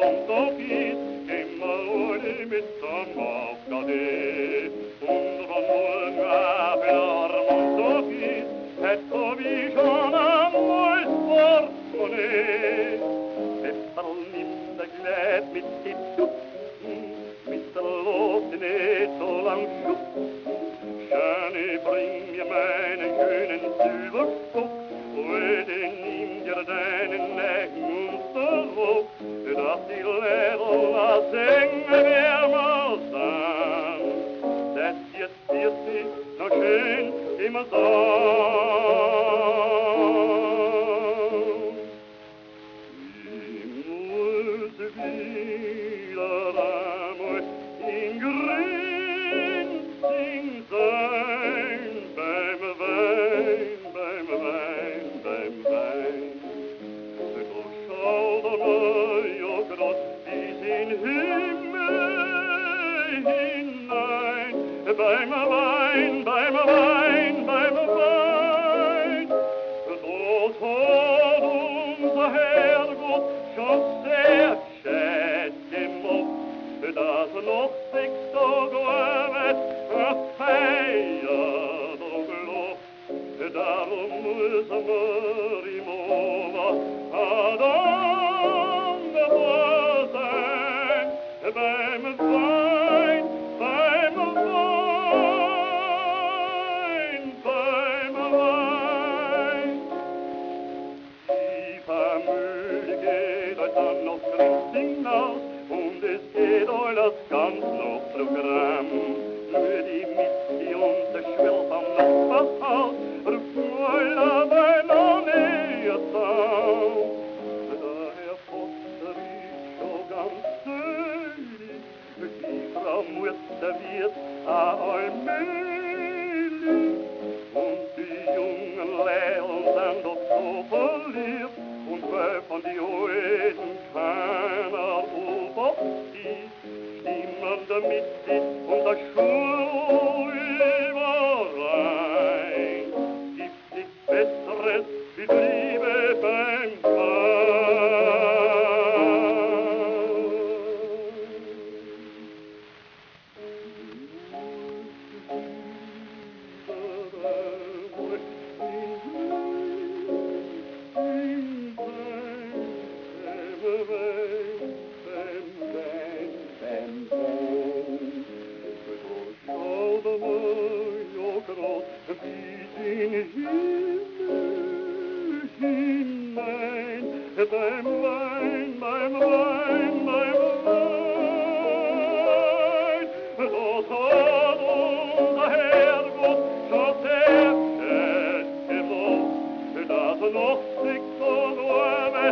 så fint, gemmer mit som avgade. Undra många blir så fint, ett på visionen och sportmonet. Efter nimda gläd mitt i dupp, mitt låten är så långt upp. Schöne bring mir meinen schönen Silberstock, och den inger deinen Nägmunsterrock, dass die Lärerna sängen wärmer sang. Das jetzt wird sie noch schön immer sang. Ich muss wieder einmal in Grenzing sein, beim Wein, beim Wein, beim Wein. Doch schau doch mal, ja grad bis in Himmel hinein, beim Wein, beim Wein, beim Wein. Dort hat unser Herrgott schon sehr gescheit gemacht, dass noch 6 Tage feiert und lobt. Darum müssen wir im Ober dankbar sein, beim Wein, beim Wein, beim Wein. Die Familie geht euch dann noch Grenzing hinaus, und es geht euch das ganz noch Programm. Nur die Mitzi und der Schwilf am Nachbarshaus rufen euch bei noch näher zusammen. Der Herr Foster ist schon ganz söhnig, die Frau Mutter wird allmählich, und die jungen Lehrl sind doch so verliebt, und weil von die Alten keiner obersteht, stimmen damit und der Schul überrein. Gibt nichts Besseres wie Liebe beim beim Wein, beim Wein, beim Wein. Dort hat unser Herrgott schon sehr gescheit gemacht, dass noch 6 Tage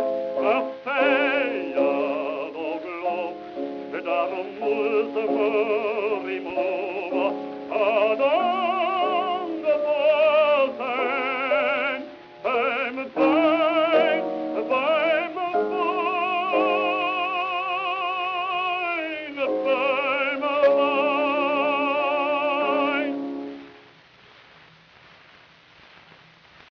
feiert und lobt. Darum müssen wir im